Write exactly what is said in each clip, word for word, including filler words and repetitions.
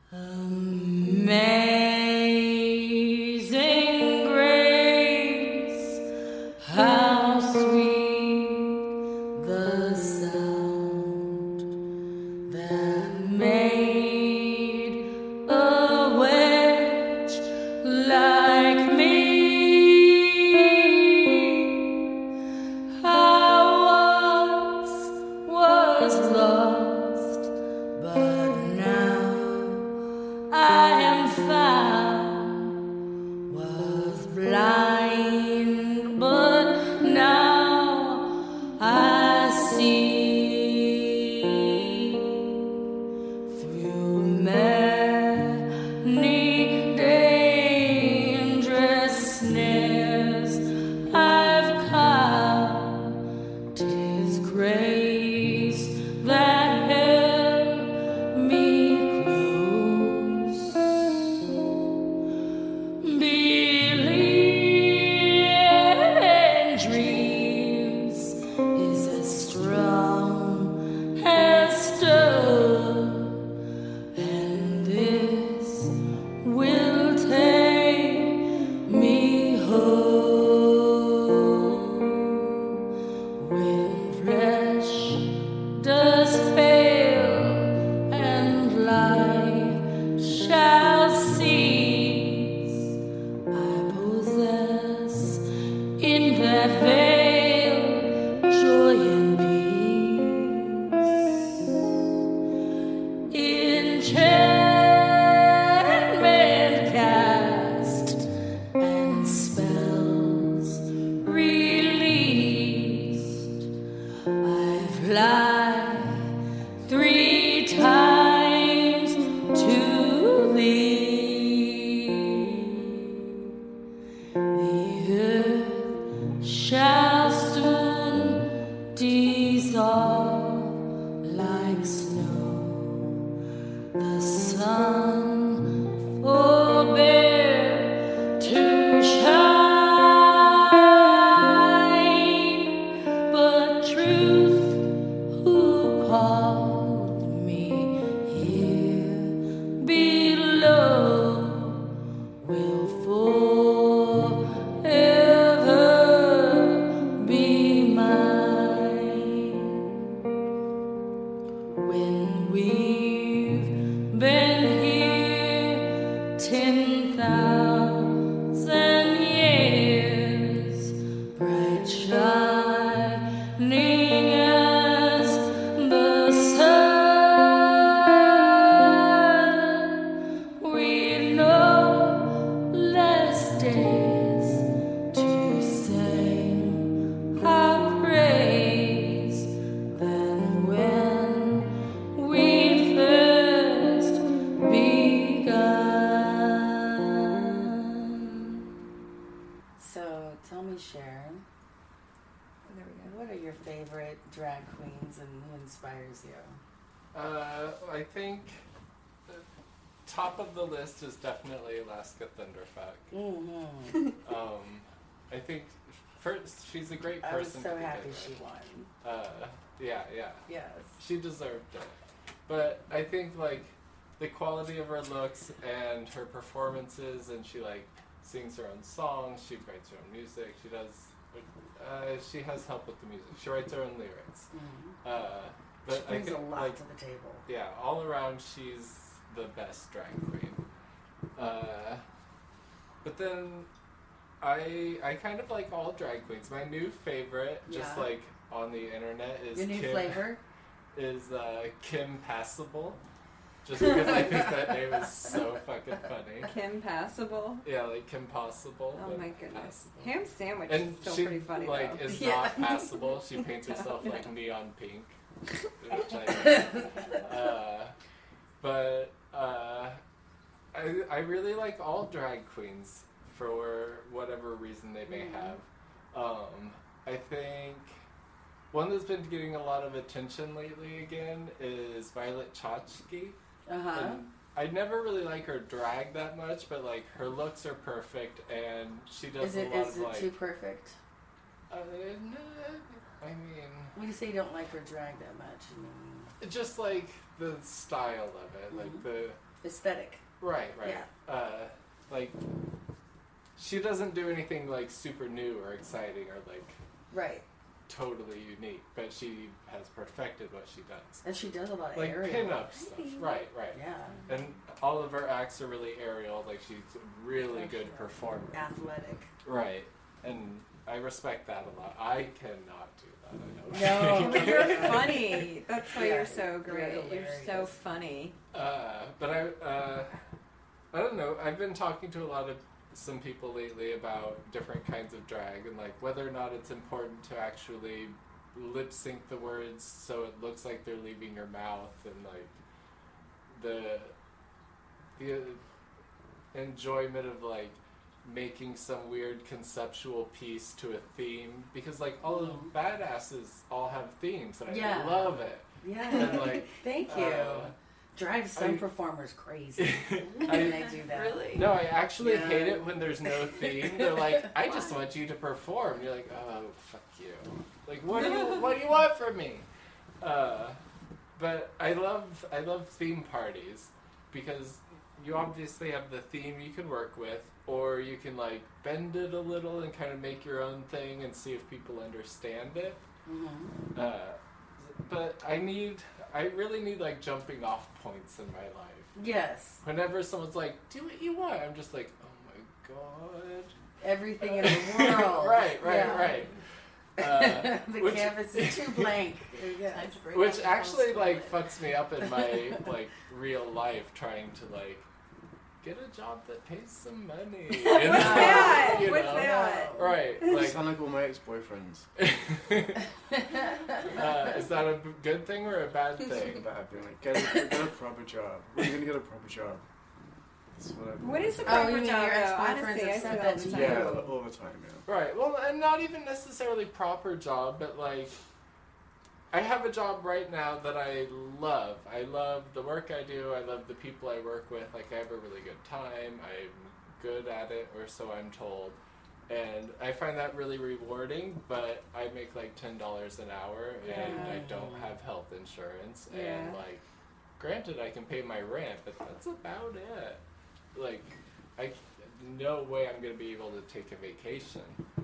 Amazing grace, how sweet the sound that made a wretch like me. I once was lost, but now I am found. Was blind, but now I see. Through many dangerous snares I've come. 'Tis grace that held me close. Believe in dreams is as strong as stone, and this will take me home. When flesh does fail and life shall cease, I possess in that veil joy and peace. Enchantment cast and spells released, I fly three times to thee. The earth shall soon dissolve like snow. The sun forbear to shine, but truth, who called me here below, will forever be mine. When we've been here ten thousand years, bright shining as the sun, we know less days to sing our praise than when we first begun. So tell me, Sharon, There we go. what are your favorite drag queens and who inspires you? Uh, I think the top of the list is definitely Alaska Thunderfuck. Mm-hmm. Um, I think first she's a great I was person. so to happy begin she with. won. Uh, yeah, yeah. Yes. She deserved it. But I think like the quality of her looks and her performances, and she like sings her own songs, she writes her own music, she does uh, she has help with the music. She writes her own lyrics. Mm-hmm. Uh, but She brings I think a lot like to the table. yeah, all around she's the best drag queen. Uh, but then I I kind of like all drag queens. My new favorite, just Yeah. like on the internet, is Your new Kim, flavor? is uh, Kim Passable. Just because I think that name is so fucking funny. Kim Passable. Yeah, like Kim Possible. Oh but my goodness. passable. Ham sandwich And is still she pretty funny like though. is Yeah. not passable. She paints herself like neon pink, which I uh, but uh, I I really like all drag queens for whatever reason they may Mhm. have. Um, I think one that's been getting a lot of attention lately again is Violet Chachki. Uh-huh. And I never really like her drag that much, but like her looks are perfect, and she does Is it a lot is of it like. too perfect? Uh, no, I mean, When you say you don't like her drag that much, I mean just like the style of it, like Mhm. the Aesthetic. right, right. Yeah. Uh, like she doesn't do anything like super new or exciting or like Right. totally unique, but she has perfected what she does. And she does a lot of Like aerial. pin-up stuff, right, right. Yeah. And all of her acts are really aerial. Like she's a really good performer. Athletic. Right, and I respect that a lot. I cannot do that. I No. know. But you're funny. That's why Yeah, you're so you're great. You're, so hilarious. funny. Uh, but I, uh, I don't know. I've been talking to a lot of some people lately about different kinds of drag and like whether or not it's important to actually lip sync the words so it looks like they're leaving your mouth and like the the enjoyment of like making some weird conceptual piece to a theme because like all of the badasses all have themes and I Yeah. love it. Yeah. And like Thank you. uh, Drives some I- performers crazy when I, they do that. Really? no, I actually Yeah. hate it when there's no theme. They're like, I just want you to perform. You're like, oh, fuck you. Like, what do you, what do you want from me? Uh, but I love, I love theme parties because you obviously have the theme you can work with, or you can like bend it a little and kind of make your own thing and see if people understand it. Mhm. Uh, but I need, I really need like jumping off points in my life. Yes. Whenever someone's like, do what you want, I'm just like, oh my god. Everything in the world. right, right, Yeah. right. Uh, the which, canvas is too blank. Yes. Time to break which out the actually full like split. fucks me up in my like real life trying to like get a job that pays some money. you What's know? that? You What's know? that? Right, You like, sound like all my ex-boyfriends. uh, is that a b- good thing or a bad It's thing? a bad thing. Like, get a, get a proper job. When are you gonna get a proper job? That's what I've What is the Oh, proper you mean job, your though? ex-boyfriends Honestly, have I said say that all to the you? time. Yeah, all the time, yeah. Right. Well, and not even necessarily proper job, but like, I have a job right now that I love. I love the work I do. I love the people I work with. Like, I have a really good time. I'm good at it, or so I'm told. And I find that really rewarding, but I make like ten dollars an hour, and Yeah. I don't have health insurance. Yeah. And like, granted, I can pay my rent, but that's about it. Like, I no way I'm gonna be able to take a vacation,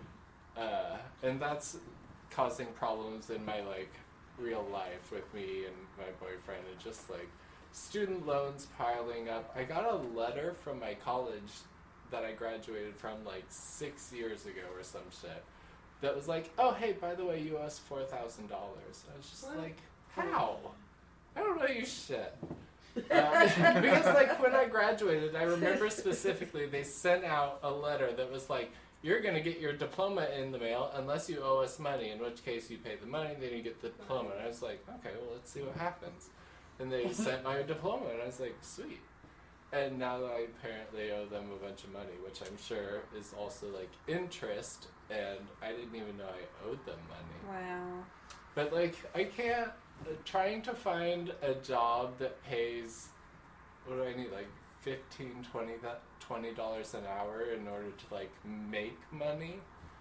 uh, and that's causing problems in my like real life with me and my boyfriend, and just like student loans piling up. I got a letter from my college that I graduated from like six years ago or some shit that was like, oh hey, by the way, you owe us four thousand dollars. I was just What? like, how? I don't know you shit. Uh, because like when I graduated, I remember specifically they sent out a letter that was like, you're gonna get your diploma in the mail unless you owe us money, in which case you pay the money, then you get the diploma. And I was like, okay, well let's see what happens. And they sent my diploma, and I was like, sweet. And now I apparently owe them a bunch of money, which I'm sure is also like interest, and I didn't even know I owed them money. Wow. But like, I can't. Uh, trying to find a job that pays, what do I need, like fifteen, twenty, twenty dollars an hour in order to like make money,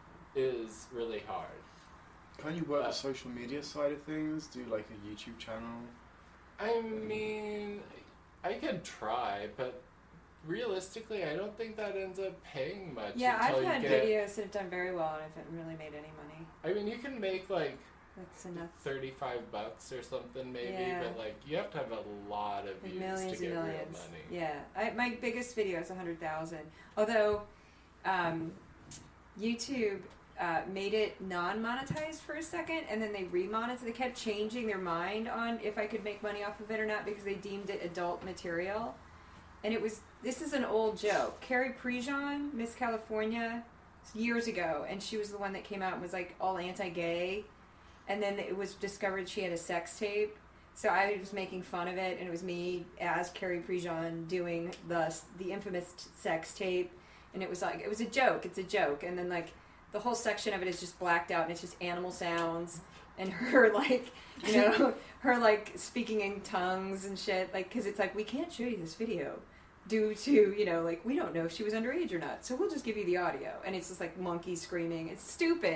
is really hard. Can't you work Uh, the social media side of things? Do like a YouTube channel? I mean, I could try, but realistically, I don't think that ends up paying much. Yeah, until I've you had get, videos that have done very well and I haven't really made any money. I mean, you can make like That's enough. thirty-five bucks or something maybe, Yeah. but like you have to have a lot of Like views millions to and get real millions. money. Yeah, I, my biggest video is a hundred thousand. Although, um, YouTube uh, made it non-monetized for a second, and then they remonetized. They kept changing their mind on if I could make money off of it or not because they deemed it adult material. And it was this is an old joke. Carrie Prejean, Miss California, years ago, and she was the one that came out and was like all anti-gay. And then it was discovered she had a sex tape. So I was making fun of it, and it was me as Carrie Prejean doing the the infamous t- sex tape. And it was like, it was a joke. It's a joke. And then, like, the whole section of it is just blacked out, and it's just animal sounds. And her, like, you know, her, like, speaking in tongues and shit. Like, because it's like, we can't show you this video due to, you know, like, we don't know if she was underage or not. So we'll just give you the audio. And it's just, like, monkeys screaming. It's stupid.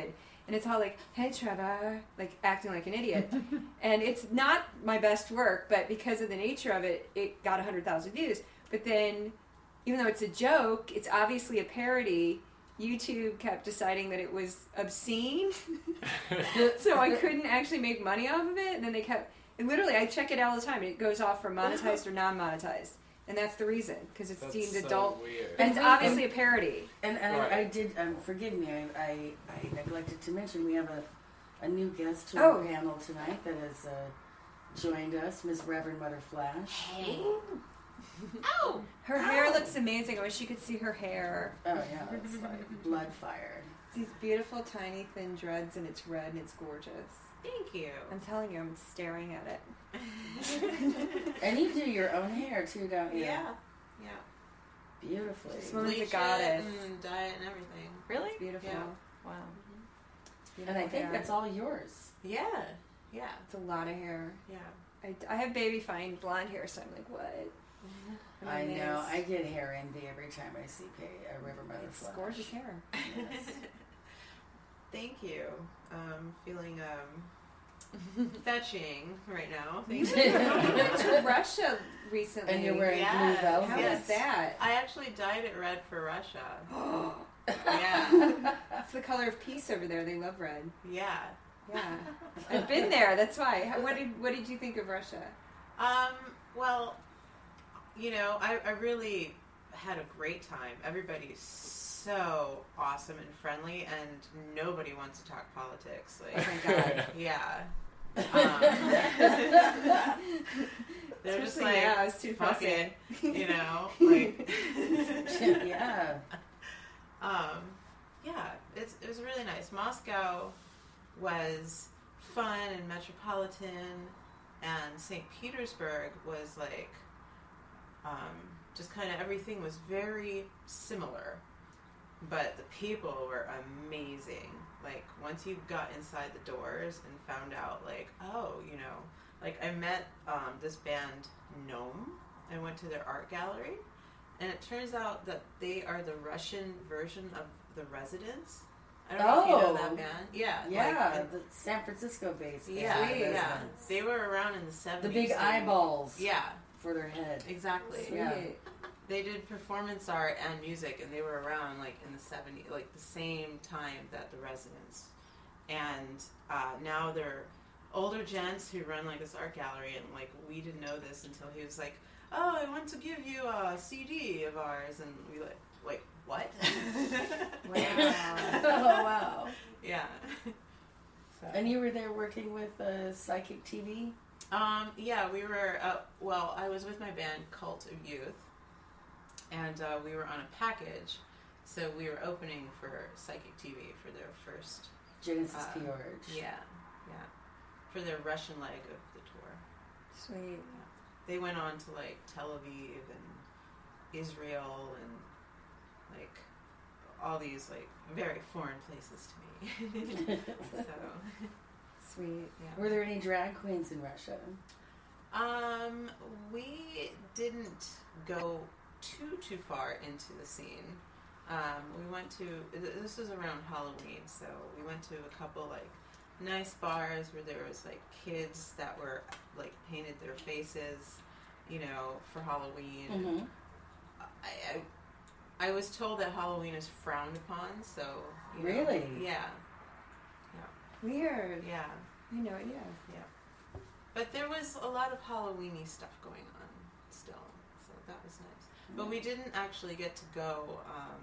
and it's all like, "Hey, Trevor," like acting like an idiot. And it's not my best work, but because of the nature of it, it got one hundred thousand views. But then, even though it's a joke, it's obviously a parody. YouTube kept deciding that it was obscene, so I couldn't actually make money off of it. And then they kept, and literally, I check it all the time, and it goes off for monetized or non-monetized, and that's the reason, because it's That's deemed so adult, weird. and it's And- obviously a parody. And, and Right. I, I did, um, forgive me, I, I, I neglected to mention we have a, a new guest to Oh. our panel tonight that has uh, joined us, Miss Reverend Mother Flash. Hey. Oh! Her hair looks amazing. I wish you could see her hair. Oh yeah, it's like blood fire. These beautiful, tiny, thin dreads, and it's red, and it's gorgeous. Thank you. I'm telling you, I'm staring at it. And you do your own hair too, don't you? Yeah. Yeah. Beautifully. This woman's a Bleach it goddess. and dye it and everything. Really? It's beautiful. Yeah. Wow. It's beautiful And I think hair. that's all yours. Yeah. Yeah. It's a lot of hair. Yeah. I, I have baby fine blonde hair, so I'm like, what? I'm I know. amazed. I get hair envy every time I see Pay, uh, River Mother It's Flash. gorgeous hair. Yes. Thank you. Um, feeling um, fetching right now. You Thank you. went to Russia recently. And you're wearing Yeah. blue velvet. How Yes. was that? I actually dyed it red for Russia. Yeah. It's the color of peace over there. They love red. Yeah. Yeah, I've been there. That's why. How- What did What did you think of Russia? Um, well, you know, I, I really had a great time. Everybody's so awesome and friendly, and nobody wants to talk politics. Oh Like, my god. yeah. Um, they're just Especially like, now, it's too fuck pressing. it, you know, like, Yeah. um, yeah, it's, it was really nice. Moscow was fun and metropolitan, and Saint Petersburg was like, um, just kind of everything was very similar, but the people were amazing. Like, once you got inside the doors and found out, like, oh, you know, like I met um, this band Gnome. I went to their art gallery, and it turns out that they are the Russian version of the Residents. I don't know if you know Oh. that band. Yeah. Yeah, like, the San Francisco based. yeah, Sweet. yeah. residents. They were around in the seventies. The big and- eyeballs Yeah, for their head. exactly. Sweet. Yeah. They did performance art and music, and they were around like in the seventies, like the same time that the Residents. And uh, now they're older gents who run like this art gallery, and like we didn't know this until he was like, "Oh, I want to give you a C D of ours," and we like, "Wait, what?" Wow. Oh wow! Yeah. So. And you were there working with uh, Psychic T V. Um, yeah, we were, uh, well, I was with my band Cult of Youth, and uh, we were on a package, so we were opening for Psychic T V for their first, Genesis Uh, George. yeah, yeah, for their Russian leg of the tour. Sweet. They went on to, like, Tel Aviv and Israel and, like, all these, like, very foreign places to me. So, Sweet. yeah. Were there any drag queens in Russia? Um, we didn't go too too far into the scene. Um, we went to th- this was around Halloween, so we went to a couple like nice bars where there was like kids that were like painted their faces, you know, for Halloween. Mm-hmm. I, I I was told that Halloween is frowned upon, so you know, Really? yeah, Weird. yeah. I know. Yeah. But there was a lot of Halloweeny stuff going on still, so that was nice. But we didn't actually get to go um,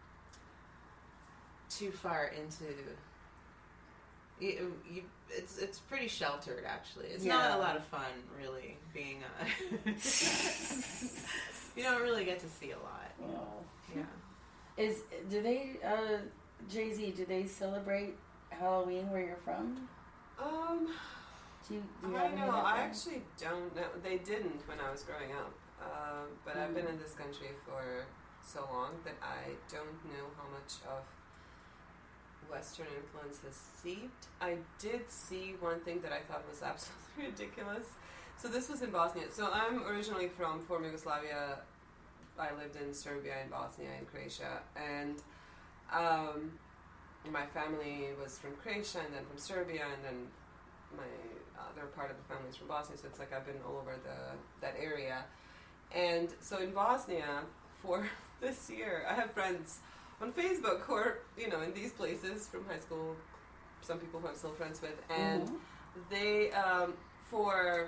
too far into. You, you, it's it's pretty sheltered actually. It's not Yeah. a lot of fun really being a. You don't really get to see a lot. Well, Yeah. is do they uh, Jay Z? Do they celebrate Halloween where you're from? Um, Do you, do you I have any know. I background? actually don't know. They didn't when I was growing up. Uh, but I've been in this country for so long that I don't know how much of Western influence has seeped. I did see one thing that I thought was absolutely ridiculous. So this was in Bosnia. So I'm originally from former Yugoslavia. I lived in Serbia and Bosnia and Croatia. And um, my family was from Croatia and then from Serbia and then my other part of the family is from Bosnia. So it's like I've been all over the that area. And so in Bosnia, for this year, I have friends on Facebook who are, you know, in these places from high school, some people who I'm still friends with, and Mhm. they, um, for,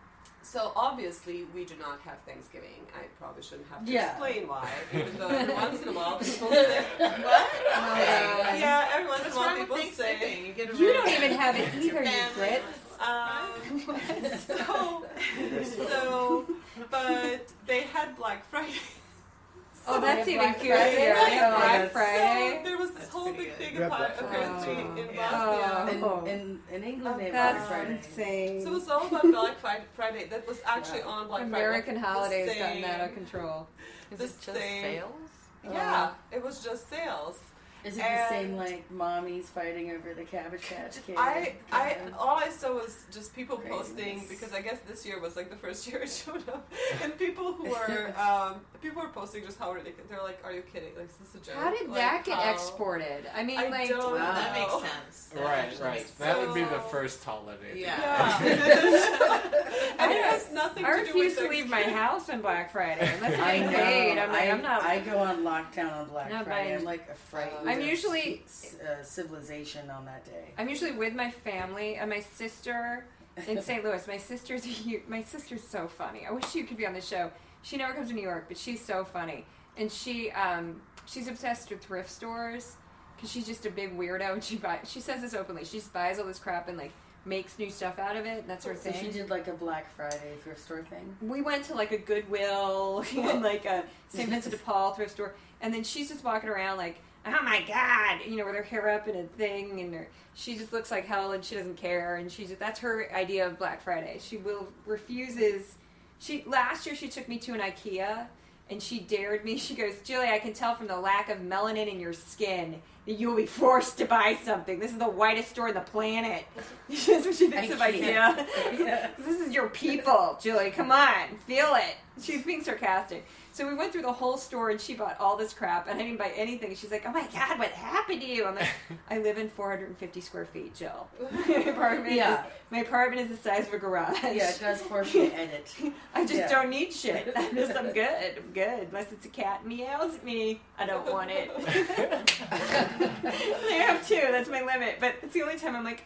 so obviously we do not have Thanksgiving. I probably shouldn't have to Yeah. explain why, even though every once in a while people say, what? Okay. Yeah, every once in What's a while wrong with people say, Thanksgiving? You get You around don't even have it your either, you family. Brits. Um, so, so, but they had Black Friday. Oh, that's They have even Black curious. Friday? They have Oh, Black that's- Friday. So there was this That's whole pretty big good. thing Yeah, apart, Black Friday apparently too. in Yeah. Bosnia. Oh. In, in, in England, they have That's Black Friday. insane. So it was all about Black Fri- Friday. That was actually Yeah. on Black American Friday. like, the holidays gotten same- out of control. Is the it just same- sales? Yeah, it was just sales. Is it And- the same like mommies fighting over the Cabbage Patch Kid? I, I, kind of- all I saw was just people Craziness. posting because I guess this year was like the first year it showed up, and people who were, um, people were posting just how ridiculous. They're like, "Are you kidding? Like, is this a joke?" How did Like, that get how- exported? I mean, I like, don't Well, that know. makes sense. That Right, actually right. makes That would be the So- first holiday. Yeah. Yeah. and it has nothing I to do refuse with to leave my Thanksgiving. house on Black Friday unless I I'm know. paid. I'm like, I, I'm not. I go on lockdown on Black Not Friday. buying- I'm like afraid. I'm of usually- uh, civilization on that day. I'm usually with my family and my sister in Saint Louis. My sister's a hu- my sister's so funny. I wish you could be on the show. She never comes to New York, but she's so funny, and she um she's obsessed with thrift stores because she's just a big weirdo. And she buy she says this openly. She just buys all this crap and like makes new stuff out of it, and that's her So thing. she did like a Black Friday thrift store thing. We went to like a Goodwill and like a Saint Vincent de Paul thrift store, and then she's just walking around like, oh my god, you know, with her hair up in a thing, and her, she just looks like hell, and she doesn't care, and she just, that's her idea of Black Friday. She will refuses. She last year she took me to an IKEA, and she dared me. She goes, Julie, I can tell from the lack of melanin in your skin that you will be forced to buy something. This is the whitest store on the planet. That's what she thinks of IKEA. IKEA. Yeah. This is your people, Julie. Come on, feel it. She's being sarcastic. So we went through the whole store, and she bought all this crap, and I didn't buy anything. She's like, "Oh my god, what happened to you?" I'm like, "I live in four hundred fifty square feet, Jill. my apartment, Yeah. my apartment is the size of a garage. Yeah, it does force you to edit. I just Yeah. don't need shit. I'm just, I'm good. I'm good. Unless it's a cat meows at me, I don't want it. I have two. That's my limit. But it's the only time I'm like,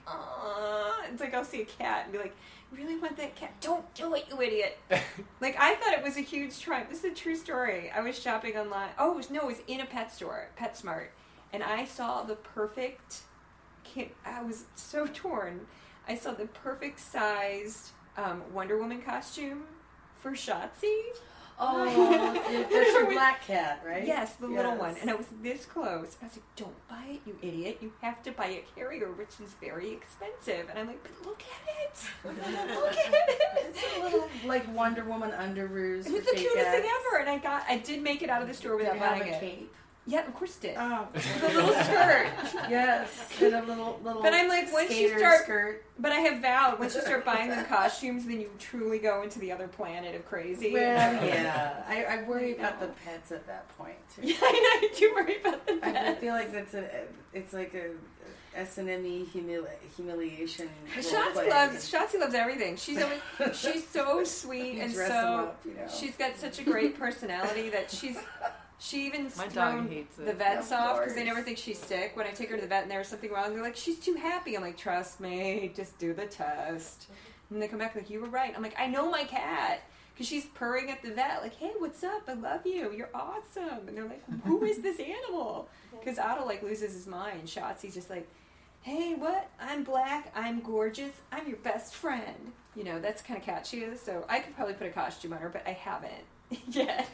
ah. It's like I'll see a cat and be like, really want that cat? Don't do it, you idiot. Like, I thought it was a huge triumph. This is a true story. I was shopping online. Oh, it was, no, it was in a pet store, PetSmart. And I saw the perfect, kid- I was so torn. I saw the perfect sized um, Wonder Woman costume for Shotzi. Oh, that's your black cat, right? Yes, the little Yes. one. And I was this close. I was like, don't buy it, you idiot. You have to buy a carrier, which is very expensive. And I'm like, but look at it. Look at it. It's a little like Wonder Woman underoos. It was for the fake cutest thing cats. ever. And I got, I did make it out of the store Did without it have buying a it. cape? Yeah, of course it did. Oh, The little skirt. yes, and a little little. But I'm like, once you skater start- skirt. But I have vowed, once you start buying them costumes, then you truly go into the other planet of crazy. Well, yeah, I, I worry about the pets at that point too. Yeah, I know. I do worry about the I pets. feel like that's a, it's like a S and M E humili- humiliation. role Shotzi play. loves Shotzi loves everything. She's always, she's so sweet You and dress so them up, you know. she's got such a great personality that she's she even's My dog thrown hates it. the vets Of off because they course. never think she's sick. When I take her to the vet and there's something wrong, they're like, she's too happy. I'm like, trust me, just do the test. And they come back like, you were right. I'm like, I know my cat. Because she's purring at the vet, like, hey, what's up? I love you. You're awesome. And they're like, who is this animal? Because Otto, like, loses his mind. Shotzi's just like, hey, what? I'm black. I'm gorgeous. I'm your best friend. You know, that's the kind of cat she is. So I could probably put a costume on her, but I haven't yet.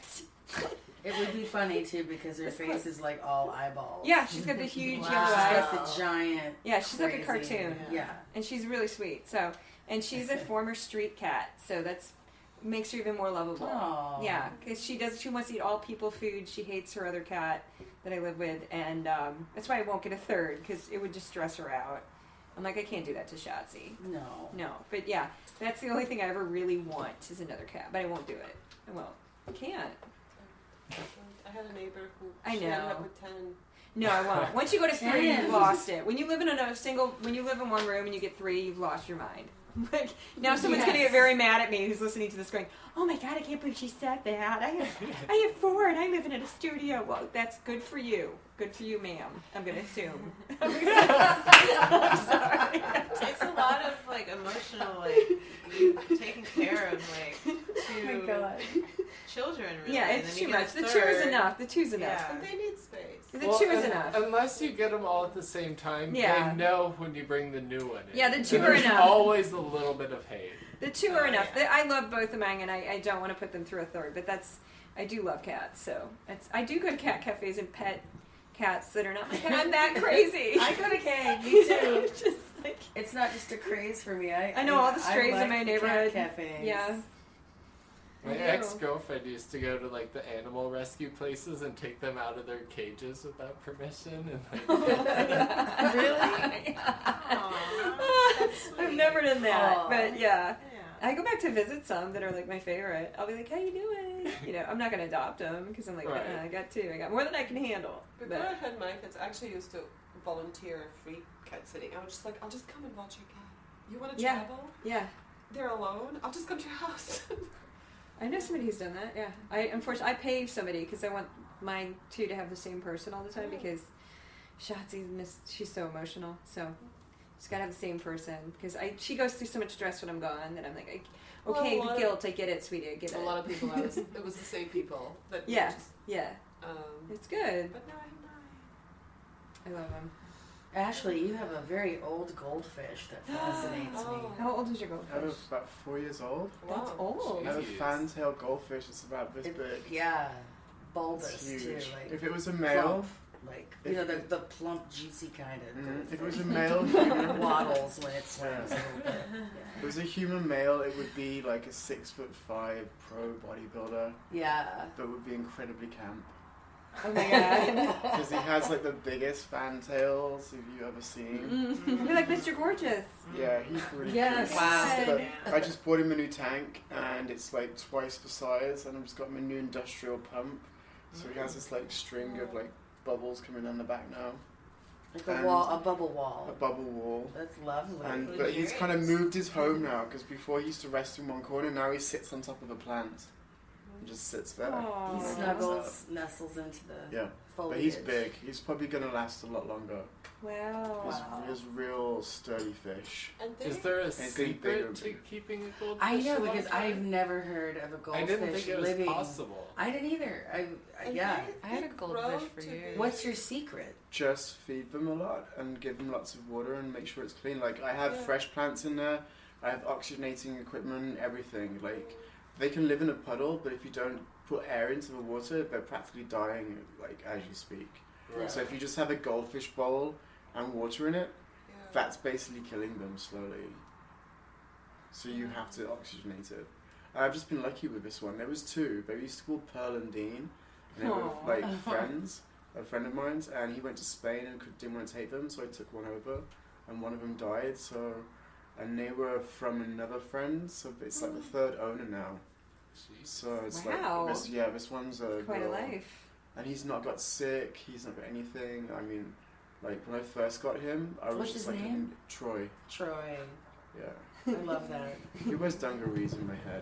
It would be funny too because her It's face is like all eyeballs. Yeah, she's got the huge Wow. yellow She's eyes. got the giant. Yeah, she's like a crazy- cartoon. Yeah. And she's really sweet. So, and she's a former street cat. So that's makes her even more lovable. Aw. Yeah, because she does. She wants to eat all people food. She hates her other cat that I live with, and um, that's why I won't get a third because it would just stress her out. I'm like, I can't do that to Shotzi. No. No, but yeah, that's the only thing I ever really want is another cat. But I won't do it. I won't. I can't. I had a neighbor who I she ended know. up with ten. No, I won't. Once you go to three, Damn. you've lost it. When you live in a single, when you live in one room and you get three, you've lost your mind. Like, now someone's Yes. going to get very mad at me who's listening to this going, oh my God, I can't believe she said that. I have, I have four and I live in a studio. Well, that's good for you. Good for you, ma'am. I'm going to assume. I'm, gonna, I'm sorry. It's a lot of like emotional, like you taking care of like Oh my two God. children. Really. Yeah, and it's then too you get much. a The two is third. enough. The two's enough. Yeah. And they need space. The Well, two is un- enough. Unless you get them all at the same time, Yeah. they know when you bring the new one in. Yeah, the two And are there's enough. always a little bit of hate. The two are Oh, enough. yeah. The- I love both of mine, and I, I don't want to put them through a third. But that's I do love cats, so it's, I do go to cat cafes and pet cats that are not like, and I'm that crazy. I go to K. Me too. Just like, It's not just a craze for me. I I know all the I strays in like my the neighborhood. Cat cafes. yeah. My I do. ex-girlfriend used to go to like the animal rescue places and take them out of their cages without permission and like Really? Aw, that's I've sweet. never done that, Aw. but yeah. Yeah. I go back to visit some that are like my favorite. I'll be like, "How you doing?" You know, I'm not gonna adopt them because I'm like, Right. uh, I got two. I got more than I can handle. Before I But had my kids, I actually used to volunteer free cat sitting. I was just like, I'll just come and watch your cat. You want to Yeah. travel? yeah, They're alone. I'll just come to your house. I know somebody who's done that. Yeah, I unfortunately I pay somebody because I want mine two to have the same person all the time Yeah. because Shotzi miss she's so emotional. So she's got to have the same person because I she goes through so much stress when I'm gone that I'm like, I, Well, okay, a lot of- guilt, I get it, sweetie, I get a it. lot of people, I was, it was the same people that Yeah. just, Yeah, um, it's good. but now I have mine. I love them. Ashley, you have a very old goldfish that fascinates Oh. me. How old is your I was goldfish? about four years old. That's Wow. old. I have a Jeez. fantail goldfish. It's about this It- big. yeah, It's bulbous too. huge. Like If it was a male, plump, like you if know the, it- the plump, juicy kind of. Mhm. If it was goldfish. a male human, waddles when it swims. Yeah. a little bit. if it was a human male, it would be like a six foot five pro bodybuilder Yeah. that would be incredibly camp. Oh my god. Because he has like the biggest fantails if you ever seen. Mm. You're like Mister Gorgeous. Yeah, he's really Yes. cute. Wow. But Yeah. I just bought him a new tank and it's like twice the size, and I've just got him a new industrial pump. So he has this like string of like bubbles coming down the back now, Like a And- wall, a bubble a wall. bubble wall. That's lovely. And Really but he's kind of curious. moved his home now because before he used to rest in one corner. Now he sits on top of a plant and just sits there. Aw. he Oh. snuggles, nestles into the Yeah, foliage. but he's big. He's probably gonna last a lot longer. Wow. He's, Wow. he's real sturdy fish. And they, Is there a it's getting bigger secret and to bigger. keeping a goldfish? I know a long because time? I've never heard of a I goldfish didn't think it was living. possible. I didn't either. I, I and yeah. they- I had they a goldfish grow for to years. be- What's your secret? Just feed them a lot and give them lots of water and make sure it's clean. Like I have Yeah. fresh plants in there. I have oxygenating equipment, everything. Like they can live in a puddle, but if you don't put air into the water, they're practically dying like as you speak. Right. So if you just have a goldfish bowl and water in it, Yeah. that's basically killing them slowly. So you have to oxygenate it. And I've just been lucky with this one. There was two. They used to call Pearl and Dean, and they were Aw. like friends. A friend of mine's, and he went to Spain and could, didn't want to take them, so I took one over, and one of them died. So, and they were from another friend, so it's like the third owner now. Jeez. So it's Wow. like this, yeah, this one's a Quite a real- life. and he's not got sick. He's not got anything. I mean, like when I first got him, I was What's just his like name? Troy. Troy. Yeah, I love that. he wears dungarees in my head.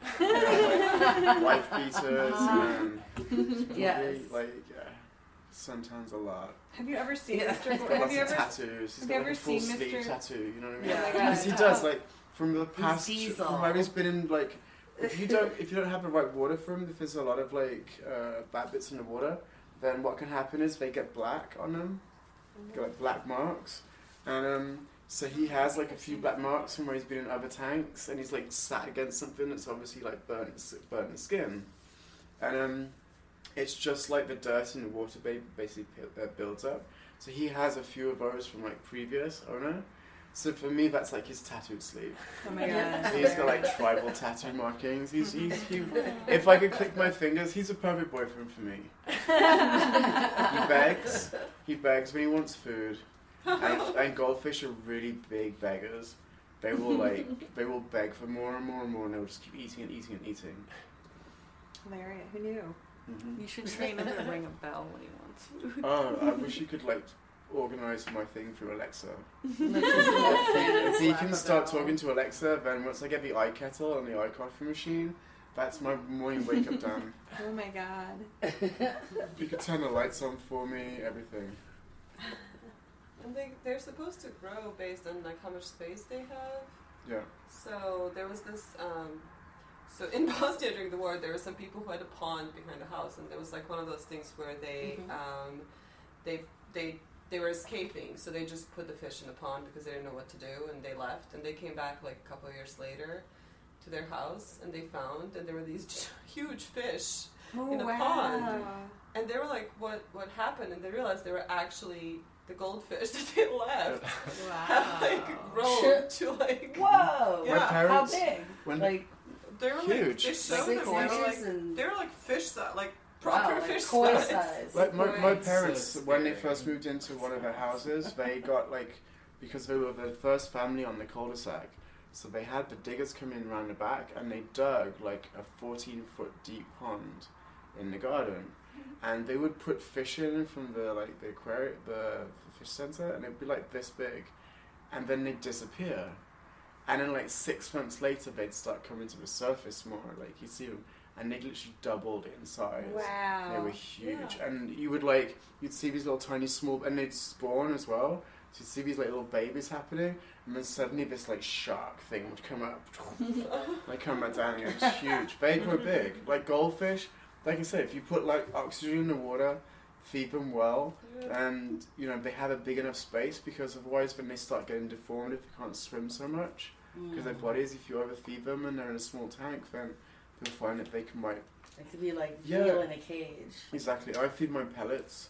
Yeah, like wife beaters and it's Yes. really, like yeah, sometimes a lot. Have you ever seen Yeah. Mister Go- Got Have lots you of ever? tattoos. He's have got you like ever a full seen sleeve Mister tattoo. You know what I mean? Yeah. Because he does like from the past diesel. from where he's been in like. If you don't, if you don't have the right water for him, if there's a lot of like uh, bad bits in the water, then what can happen is they get black on them, they get like black marks, and um, so he has like a few black marks from where he's been in other tanks, and he's like sat against something that's obviously like burnt, his- burnt his skin, and um, it's just like the dirt in the water ba- basically pi- uh, builds up. So he has a few of those from like previous owner. So for me, that's like his tattooed sleeve. Oh my Yeah. god. He's got like tribal tattoo markings. He's, he's he, if I could click my fingers, he's a perfect boyfriend for me. He begs. He begs when he wants food. And, and goldfish are really big beggars. They will like they will beg for more and more and more, and they'll just keep eating and eating and eating. Hilarious. Who knew? Mhm. You should train him to ring a bell when he wants food. Oh, I wish you could like organize my thing through Alexa. If If he can start talking to Alexa, then once I get the iKettle and the iCoffee machine, that's my morning wake up done. Oh my god. If you could turn the lights on for me, everything. And they they're supposed to grow based on like how much space they have. Yeah. So there was this. Um, so in Bosnia during the war, there were some people who had a pond behind the house, and there was like one of those things where they Mhm. um, they they they were escaping, so they just put the fish in the pond because they didn't know what to do, and they left, and they came back like a couple of years later to their house, and they found, and there were these huge fish, Oh, In a wow. pond. and they were like, "What what happened?" And they realized they were actually the goldfish that they left have like Wow. grown to like Whoa! Yeah. My parents, How big? when Like they were Huge. like they showed six them they were inches like and they were like fish size, like wow, proper like fish koi size. size. Like my, my Right. parents, So when they scary. first moved into one of their houses, they got like, because they were the first family on the cul-de-sac, so they had the diggers come in around the back and they dug like a fourteen foot deep pond in the garden, and they would put fish in from the like the aquarium, the, the fish center, and it'd be like this big, and then they'd disappear, and then like six months later they'd start coming to the surface more, like you see them, and they literally doubled in size. Wow. They were huge, Yeah. and you would like you'd see these little tiny small, and they'd spawn as well. So you'd see these like little babies happening, and then suddenly this like shark thing would come up, like come back down, and it was huge. They were big, like goldfish. Like I said, if you put like oxygen in the water, feed them well, and you know they have a big enough space, because otherwise when they start getting deformed, if they can't swim so much, because their bodies, if you overfeed them and they're in a small tank, then they'll find that they can like It could be like Yeah. veal in a cage. exactly. I feed mine pellets,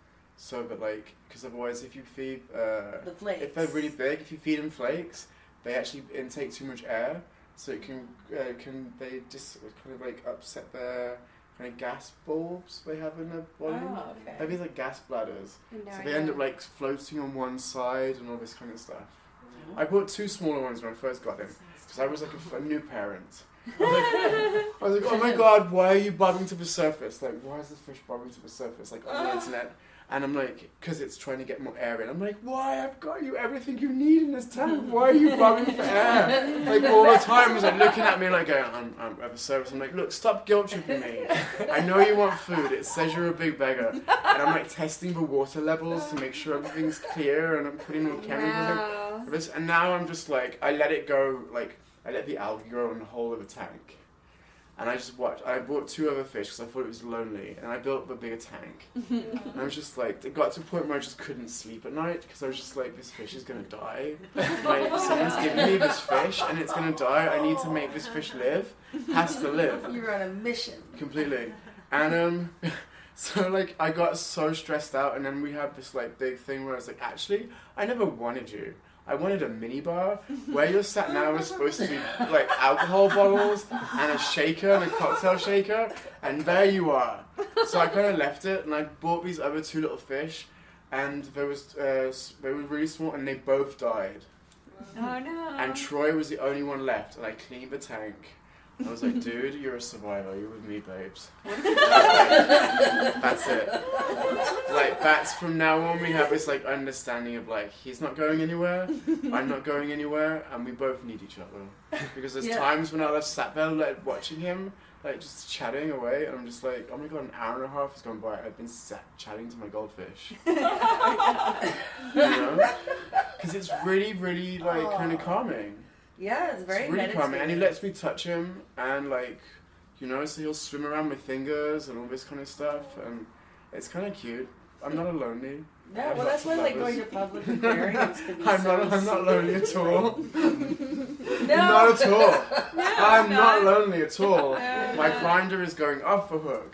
so that like because otherwise if you feed uh, The flakes. if they're really big, if you feed them flakes, they actually intake too much air, so it can uh, can they just kind of like upset their kind of gas bulbs they have in their body. Oh, They okay. have these like gas bladders, No so idea. they end up like floating on one side and all this kind of stuff. Mhm. I bought two smaller ones when I first got them because I was like a, f- a new parent. I was, like, I was like, oh my god, why are you bobbing to the surface? Like, why is this fish bobbing to the surface? Like on the internet. And I'm like, because it's trying to get more air in. I'm like, why? I've got you everything you need in this tank. Why are you bobbing for air? Like all the time, was like looking at me like, going, I'm, I'm at the service. I'm like, look, stop guilt tripping me. I know you want food. It says you're a big beggar. And I'm like testing the water levels to make sure everything's clear, and I'm putting all chemicals. Wow. in. This- And now I'm just like, I let it go. Like I let the algae grow in the whole of the tank. And I just watched. I bought two other fish because I thought it was lonely, and I built a bigger tank. And I was just like, it got to a point where I just couldn't sleep at night because I was just like, this fish is gonna die. Like someone's giving me this fish and it's gonna die. I need to make this fish live. Has to live You were on a mission. completely. And um, so like I got so stressed out, and then we had this like big thing where I was like, actually, I never wanted you. I wanted a mini bar. Where you're sat now is supposed to be like alcohol bottles and a shaker and a cocktail shaker, and there you are. So I kind of left it, and I bought these other two little fish, and there was uh, s- they were really small, and they both died. Oh no. And Troy was the only one left, and I cleaned the tank. I was like, dude, you're a survivor. You're with me, babes. That's it. Like, that's from now on, we have this, like, understanding of, like, he's not going anywhere, I'm not going anywhere, and we both need each other. Because there's Yeah. times when I was sat there, like, watching him, like, just chatting away, and I'm just like, oh my god, an hour and a half has gone by. I've been sat chatting to my goldfish. You know? Because it's really, really, like, kind of Aw. calming. Yeah, it's very It's really meditative. calming, and he lets me touch him, and like, you know, so he'll swim around with fingers and all this kind of stuff, and it's kind of cute. I'm not a lonely. I Yeah, have well, that's lots why of like lovers. going to public aquariums could be I'm so not. I'm not lonely at all. No. Not at all. No, I'm no. not lonely at all. No, My no. grinder is going off the hook.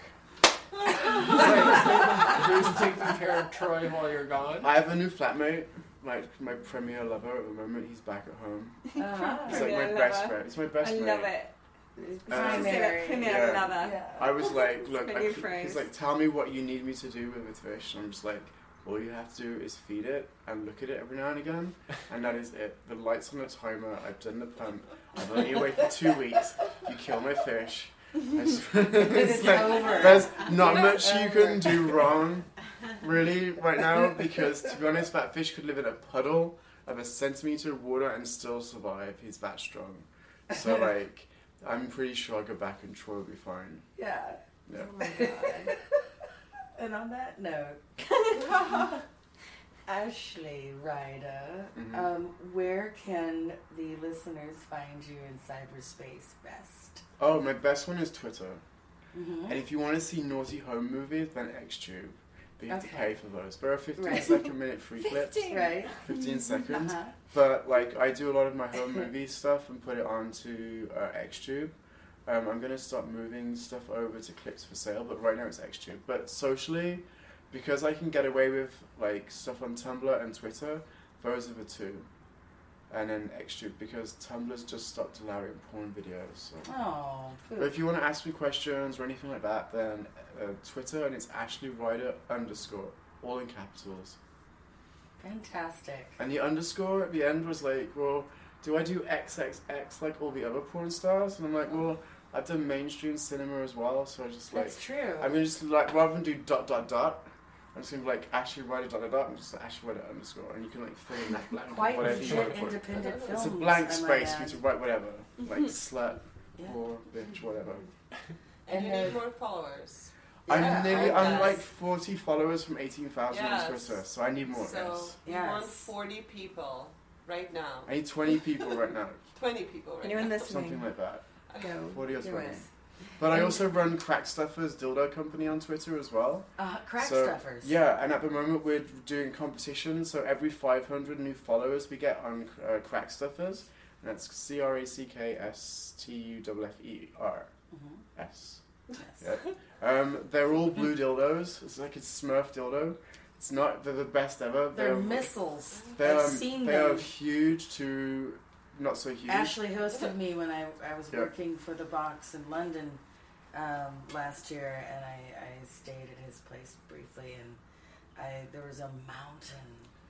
Who's taking care of Troy while you're gone? I have a new flatmate. My my premier lover at the moment. He's back at home. Uh-huh. He's like my Premier best lover. friend. He's my best I mate. love it. Uh, I say that premier yeah. lover. Yeah. I was like, look, my I, new he's phrase. like, tell me what you need me to do with the fish. And I'm just like, all you have to do is feed it and look at it every now and again, and that is it. The light's on the timer. I've done the pump. I've only away for two weeks. You kill my fish, I just- It's it's like, over. there's not It's much you over. can do wrong, really, right now, because to be honest, that fish could live in a puddle of a centimeter of water and still survive. He's that strong. So, like, I'm pretty sure I'll go back and Troy will be fine. Yeah. Yeah. Oh my god. And on that note, Ashley Ryder, Mhm. um, where can the listeners find you in cyberspace best? Oh, my best one is Twitter. Mm-hmm. And if you want to see naughty home movies, then XTube. But you have to Okay. pay for those. There are fifteen Right. second minute free clips. Right. fifteen seconds. Uh-huh. But like I do a lot of my home movie stuff and put it onto uh, XTube. Um, I'm gonna start moving stuff over to clips for sale, but right now it's XTube. But socially, because I can get away with like stuff on Tumblr and Twitter, those are the two. And then XTube because Tumblr's just stopped allowing porn videos. So. Oh, But cool. if you want to ask me questions or anything like that, then uh, Twitter and it's Ashley Ryder underscore, all in capitals. Fantastic. And the underscore at the end was like, well, do I do X X X like all the other porn stars? And I'm like, well, I've done mainstream cinema as well, so I just like, That's true. I'm gonna just like, rather than do dot dot dot, I'm just gonna be like Ashley Ryder dot dot dot, and just Ashley Ryder underscore, and you can like fill in that blank Quite whatever you want legit to put. independent films. It's a blank I might space for you add. to write whatever, like slut, Yeah. whore, bitch, whatever. And you And, uh, need more followers. Yeah, I'm nearly, I I'm guess. like forty followers from eighteen thousand Yes. on Twitter, so I need more. So yes. you want Yes. forty people right now. I need twenty people right now, twenty people right Anyone now. listening? something like that. Go. forty or Do twenty. it. But I also run Crack Stuffers Dildo Company on Twitter as well. Uh, crack So, stuffers. Yeah, and at the moment we're doing competitions, so every five hundred new followers we get on uh, Crack Stuffers, and that's C R A C K S T U F F E R Mhm. S. Yes. Yeah. Um, they're all blue dildos. It's like a Smurf dildo. It's not. They're the best ever. They're missiles. They're, I've seen they them. are huge to not so huge. Ashley hosted me when I, I was Yeah. working for the Box in London um, last year, and I, I stayed at his place briefly, and I there was a mountain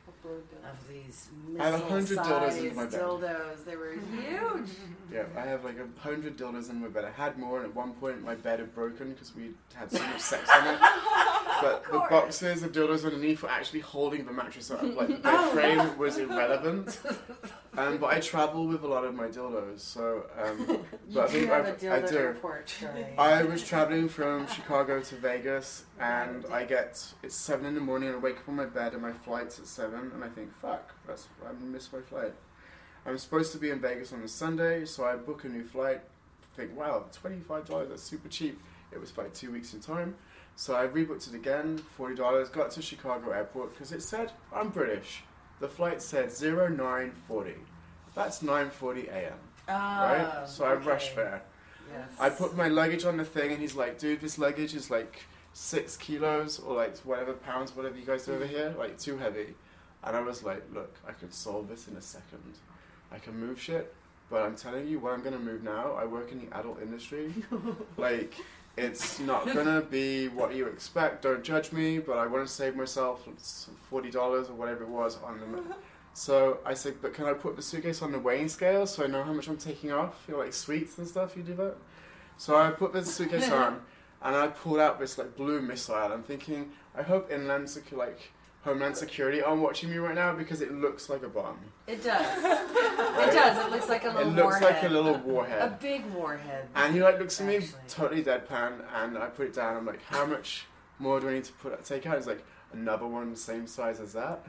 of these I have a hundred dildos in missile-sized my bed. dildos. They were huge. Yeah, I have like a hundred dildos in my bed. I had more, and at one point my bed had broken because we had so much sex on it. But the boxes of dildos underneath were actually holding the mattress up. Like the bed Oh. frame was irrelevant. Um, but I travel with a lot of my dildos, so um, You but I do think have a I've- dildo I do. airport story. I was traveling from Chicago to Vegas, and I get it's seven in the morning, and I wake up on my bed, and my flight's at seven, and I think, fuck, that's I missed my flight. I'm supposed to be in Vegas on a Sunday, so I book a new flight. Think, wow, twenty-five dollars, that's super cheap. It was like two weeks in time, so I rebooked it again, forty dollars. Got to Chicago airport because it said I'm British. The flight said zero nine forty. That's nine forty a.m. Ah, Right? So I okay. rushed there. Yes. I put my luggage on the thing, and he's like, dude, this luggage is like six kilos or like whatever pounds, whatever you guys do over here, like too heavy. And I was like, look, I could solve this in a second. I can move shit, but I'm telling you, what I'm gonna move now, I work in the adult industry. Like, it's not gonna be what you expect. Don't judge me, but I want to save myself forty dollars or whatever it was on the. So I said, but can I put the suitcase on the weighing scale so I know how much I'm taking off? You know, like sweets and stuff, you do that? So I put the suitcase on, and I pulled out this like blue missile. I'm thinking, I hope Inland Secu- like Homeland Security aren't watching me right now because it looks like a bomb. It does. It does. It looks like a It little looks warhead. like a little A warhead. big warhead. And he like looks at me Actually. totally deadpan, and I put it down. I'm like, how much more do I need to put take out? He's like, another one the same size as that.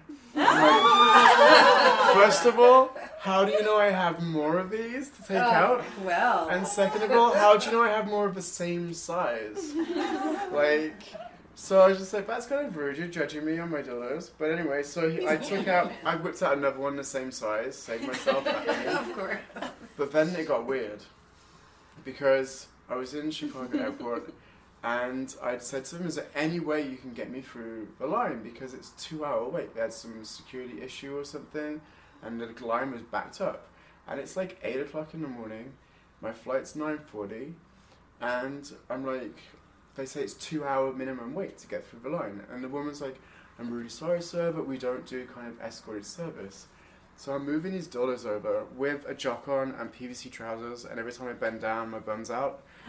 I'm like, first of all, how do you know I have more of these to take Oh, out? Well. And second of all, how do you know I have more of the same size? Like, so I was just like, that's kind of rude. You're judging me on my dildos. But anyway, so he, I took out, I whipped out another one the same size, saved myself that money. Of course. But then it got weird because I was in Chicago airport, and I'd said to them, is there any way you can get me through the line? Because it's two hour wait. They had some security issue or something, and the line was backed up. And it's like eight o'clock in the morning. My flight's nine forty, and I'm like, they say it's two hour minimum wait to get through the line. And the woman's like, I'm really sorry, sir, but we don't do kind of escorted service. So I'm moving these dollars over with a jock on and P V C trousers, and every time I bend down, my bum's out.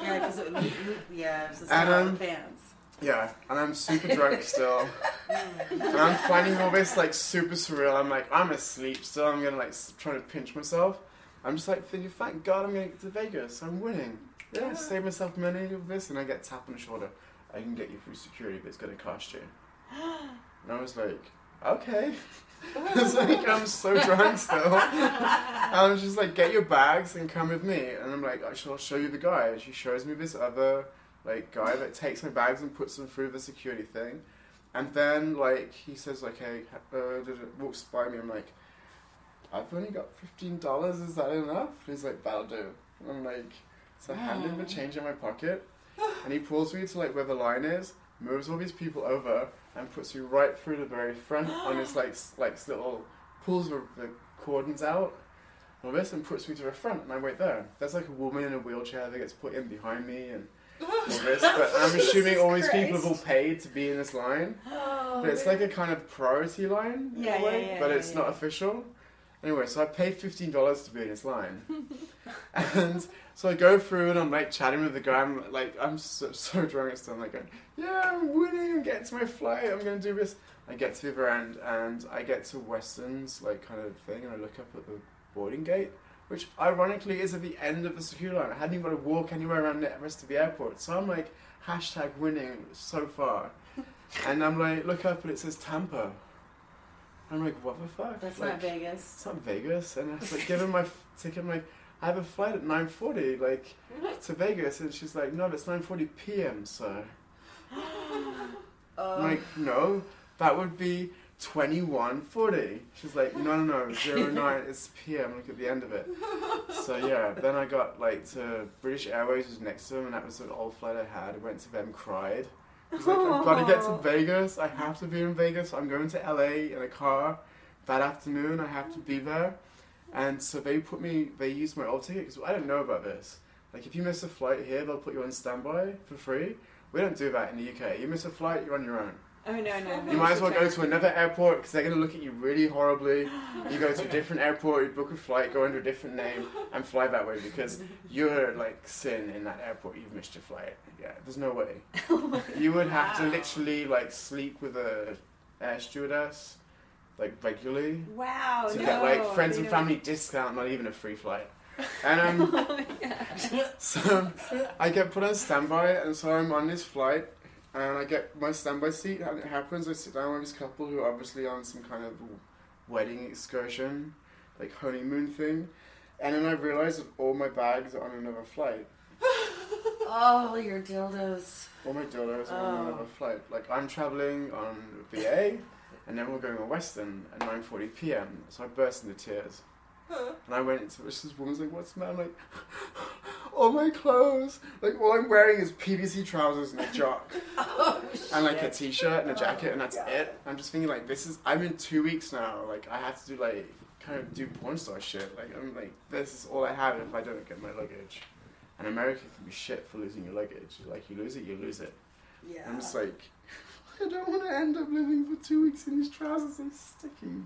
Yeah, because it, yeah, it was the And, smell of um, the pants. Yeah, and I'm super drunk still. And I'm finding all this like super surreal. I'm like, I'm asleep still. I'm gonna like s- trying to pinch myself. I'm just like thinking, thank God I'm gonna get to Vegas. I'm winning. Yeah, save myself money with this, and I get tap on the shoulder. I can get you through security, but it's gonna cost you. And I was like, okay. It's like I'm so drunk still. And I was just like, get your bags and come with me. And I'm like, I shall show you the guy. And she shows me this other like guy that takes my bags and puts them through the security thing. And then like he says like, hey, uh, did it walks by me. I'm like, I've only got fifteen dollars. Is that enough? And he's like, that'll do. And I'm like, so I hand him the change in my pocket, and he pulls me to like where the line is, moves all these people over, and puts me right through the very front on his like s- like s- little pulls the, the cordons out, all this, and puts me to the front, and I wait there. There's like a woman in a wheelchair that gets put in behind me, and all this. But I'm assuming all these people have all paid to be in this line. Oh, But it's like a kind of priority line in Yeah, a way, yeah, yeah, but yeah, it's yeah. not official. Anyway, so I paid fifteen dollars to be in this line, and so I go through and I'm like chatting with the guy. I'm like, I'm so, so drunk and stuff. I'm like, going, yeah, I'm winning. I'm getting to my flight. I'm gonna do this. I get to the other end and I get to Weston's like kind of thing, and I look up at the boarding gate, which ironically is at the end of the security line. I hadn't even got to walk anywhere around the rest of the airport, so I'm like, hashtag winning so far. And I'm like, look up and it says Tampa. I'm like, what the fuck? That's like, not Vegas. It's not Vegas. And I was like, give her my f- ticket. I'm like, I have a flight at nine forty, like, to Vegas. And she's like, no, it's nine forty p.m., sir. Oh. I'm like, no, that would be twenty-one forty. She's like, no, no, no, zero nine, it's p m, look at the end of it. So yeah, then I got, like, to British Airways was next to them, and that was an old flight I had. I went to them, cried. I was like, I've got to get to Vegas. I have to be in Vegas. I'm going to L A in a car that afternoon. I have to be there. And so they put me, they used my old ticket, because I didn't know about this. Like, if you miss a flight here, they'll put you on standby for free. We don't do that in the U K. You miss a flight, you're on your own. Oh, no, no, no. You might as well go to another airport, because they're going to look at you really horribly. You go to a different airport, you book a flight, go under a different name, and fly that way, because you're, like, sin in that airport. You've missed your flight. Yeah, there's no way. You would have to literally, like, sleep with a air stewardess, like, regularly. Wow, To no. get, like, friends They and don't- family discount, not even a free flight. And, um... Oh, yeah. So I get put on standby, and so I'm on this flight, and I get my standby seat, and it happens, I sit down with this couple who are obviously on some kind of wedding excursion, like honeymoon thing, and then I realise that all my bags are on another flight. Oh, your dildos. All my dildos are on Oh. another flight. Like, I'm travelling on B A, and then we're going on Western at nine forty p.m, so I burst into tears. And I went into this woman's like, what's the matter? I'm like, all my clothes. Like, all I'm wearing is P V C trousers and a jock. Oh, And like a shit. t-shirt and a jacket, and that's God. it. I'm just thinking, like, this is, I'm in two weeks now. Like, I have to do, like, kind of do porn star shit. Like, I'm like, this is all I have if I don't get my luggage. And America can be shit for losing your luggage. Like, you lose it, you lose it. Yeah. I'm just like, I don't want to end up living for two weeks in these trousers. They're sticky.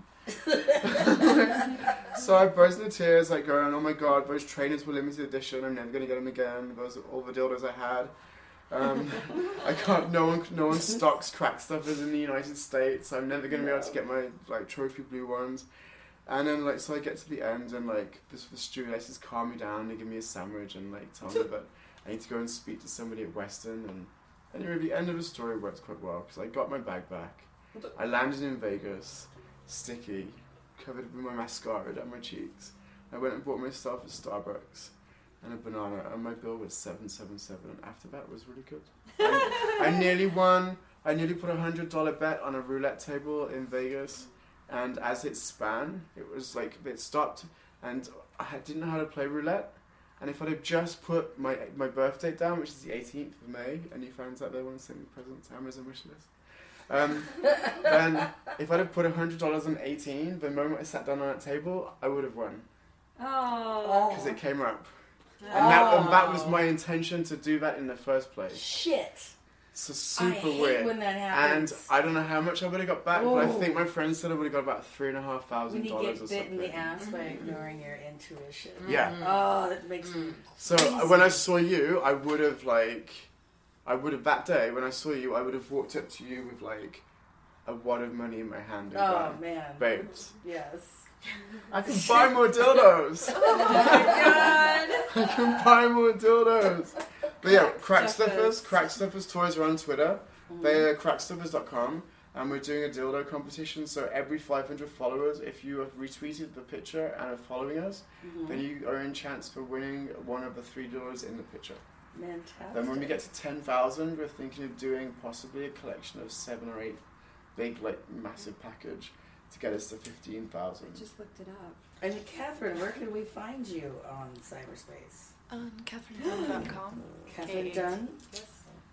So I burst into tears, like going, oh my god, those trainers were limited edition. I'm never gonna get them again. Those are all the dildos I had. Um, I can't. No one, no one stocks crack stuffers in the United States. So I'm never gonna be able to get my like trophy blue ones. And then like, so I get to the end, and like this the stewardesses calm me down. They give me a sandwich and like tell me that I need to go and speak to somebody at Western. And anyway, the end of the story worked quite well because I got my bag back. I landed in Vegas, sticky, covered with my mascara down my cheeks. I went and bought myself a Starbucks and a banana, and my bill was seven seven seven. And after that, it was really good. I, I nearly won. I nearly put a hundred dollar bet on a roulette table in Vegas, and as it span, it was like it stopped, and I didn't know how to play roulette. And if I'd have just put my my birth date down, which is the eighteenth of May, and you found out they want to send me presents, Amazon wish list. Um, then if I'd have put a hundred dollars on eighteen, the moment I sat down on that table, I would have won Oh. because it came up, and that and that was my intention to do that in the first place. Shit. So super I hate weird. when that And happens. I don't know how much I would have got back, but I Whoa. think my friend said I would have got about three and a half thousand when you dollars or get bit in something. the ass by ignoring your intuition. Yeah. Oh, that makes Mm. So Crazy. when I saw you, I would have like, I would have that day when I saw you, I would have walked up to you with like a wad of money in my hand and Oh gone, man. babes, Yes. I can buy more dildos. Oh my god! I can buy more dildos. But yeah, Crack Stuffers. Stuffers, Crack Stuffers Toys are on Twitter. Mhm. They're crack stuffers dot com, and we're doing a dildo competition. So every five hundred followers, if you have retweeted the picture and are following us, Mhm. then you are in chance for winning one of the three dildos in the picture. Fantastic. Then when we get to ten thousand, we're thinking of doing possibly a collection of seven or eight big, like, massive package to get us to fifteen I thousand. just looked it up. And Catherine, where can we find you on cyberspace? On Catherine Dunn dot com. Catherine K A T Dunn, Yes.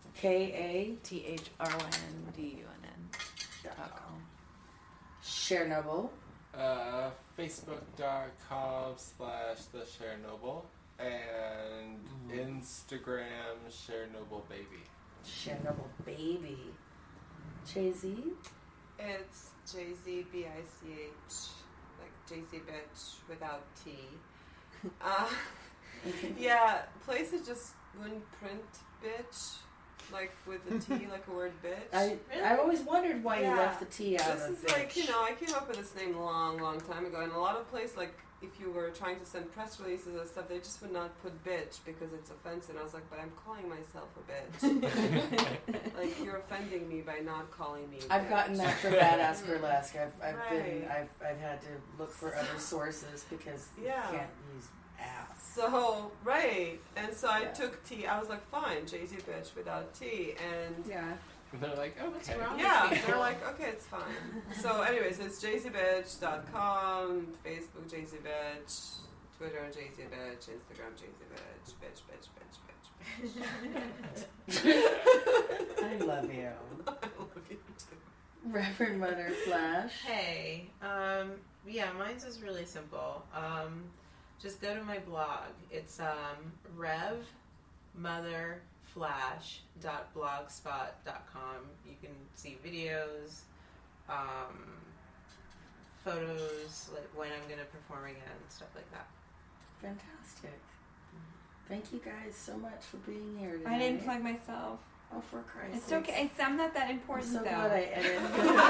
K T H R O N D U N N A dot dot com. com. Chernobyl. Uh, Facebook.com slash the Chernobyl and Mhm. Instagram Chernobyl Baby. Chernobyl baby. Jay Z. It's J Z B I C H, like Jay Z bitch without T. Uh, yeah, place it just wouldn't print bitch, like with the T, like a word bitch. I I always wondered why Yeah. you left the T out This of is bitch. like, you know, I came up with this name a long, long time ago, and a lot of places, like, if you were trying to send press releases and stuff, they just would not put bitch because it's offensive. And I was like, but I'm calling myself a bitch. Like, you're offending me by not calling me a I've bitch. gotten that for Badass Burlesque. I've I've been Right. I've I've had to look for other sources because Yeah. you can't use ass. So, right. And so I Yeah. took T. I was like, fine, Jay Z bitch without T. And Yeah. And they're like, What's okay. wrong? yeah, they're like, okay, it's fine. So, anyways, it's jay z bitch dot com, Facebook Jay Z bitch, Twitter Jay Z bitch, Instagram Jay Z bitch, bitch, bitch, bitch, bitch, bitch. I love you. I love you too. Reverend Mother Flash. Hey, um, yeah, mine's is really simple. Um, just go to my blog. It's um, rev mother flash dot blogspot dot com. You can see videos, um, photos, like when I'm going to perform again, stuff like that. Fantastic. Thank you guys so much for being here today. I didn't plug myself. Oh, for Christ's It's sakes. okay. It's, I'm not that I'm important so though. glad I edited.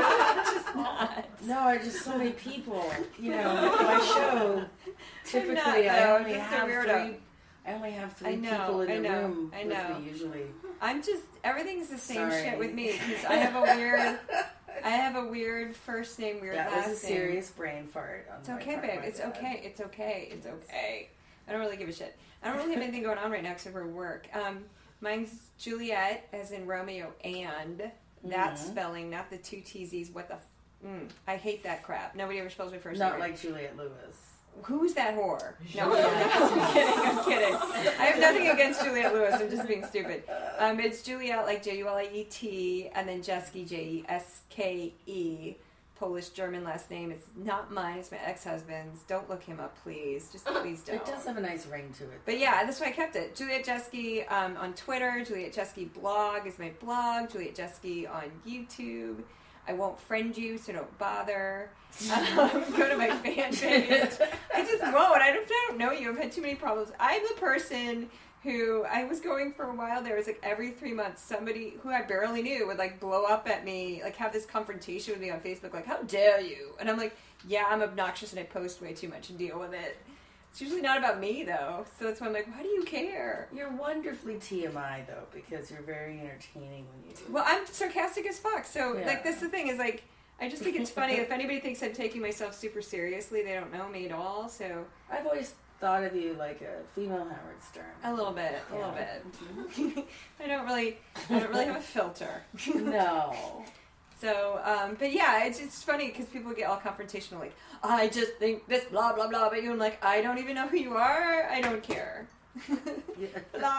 Just not. No, I just so many people. You know, my show. Typically, not, I though. only Just a have weirdo. three. I only have three I know, people in I the know, room I with know. me usually. I'm just everything's the same Sorry. shit with me because I have a weird, I have a weird first name, weird That last was a name. serious brain fart. On It's my okay, part, babe. my It's bad. okay. It's okay. It's okay. I don't really give a shit. I don't really have anything going on right now except for work. Um, mine's Juliet, as in Romeo, and that's Mhm. spelling, not the two T Z's. What the? F- mm, I hate that crap. Nobody ever spells my first Not name. like Juliet Lewis. Who's that whore? No, no, I'm kidding. I'm kidding. I have nothing against Juliet Lewis. I'm just being stupid. Um, it's Juliet, like J U L I E T, and then Jeske, J E S K E, Polish German last name. It's not mine. It's my ex-husband's. Don't look him up, please. Just please don't. It does have a nice ring to it. But yeah, that's why I kept it. Juliet Jeske um, on Twitter. Juliet Jeske blog is my blog. Juliet Jeske on YouTube. I won't friend you, so don't bother. Um, go to my fan page. I just won't. I don't, I don't know you. I've had too many problems. I'm the person who I was going for a while. There was like every three months somebody who I barely knew would like blow up at me, like have this confrontation with me on Facebook, like, how dare you? And I'm like, yeah, I'm obnoxious and I post way too much and deal with it. It's usually not about me though. So that's why I'm like, why do you care? You're wonderfully T M I though, because you're very entertaining when you do. Well, I'm sarcastic as fuck. So Yeah. like that's the thing is like I just think it's funny if anybody thinks I'm taking myself super seriously, they don't know me at all. So I've always thought of you like a female Howard Stern. a little bit, a little bit. I don't really, I don't really have a filter. No. So, um, but yeah, it's it's funny because people get all confrontational, like I just think this, blah blah blah. But you're like, I don't even know who you are. I don't care. Yeah. Block.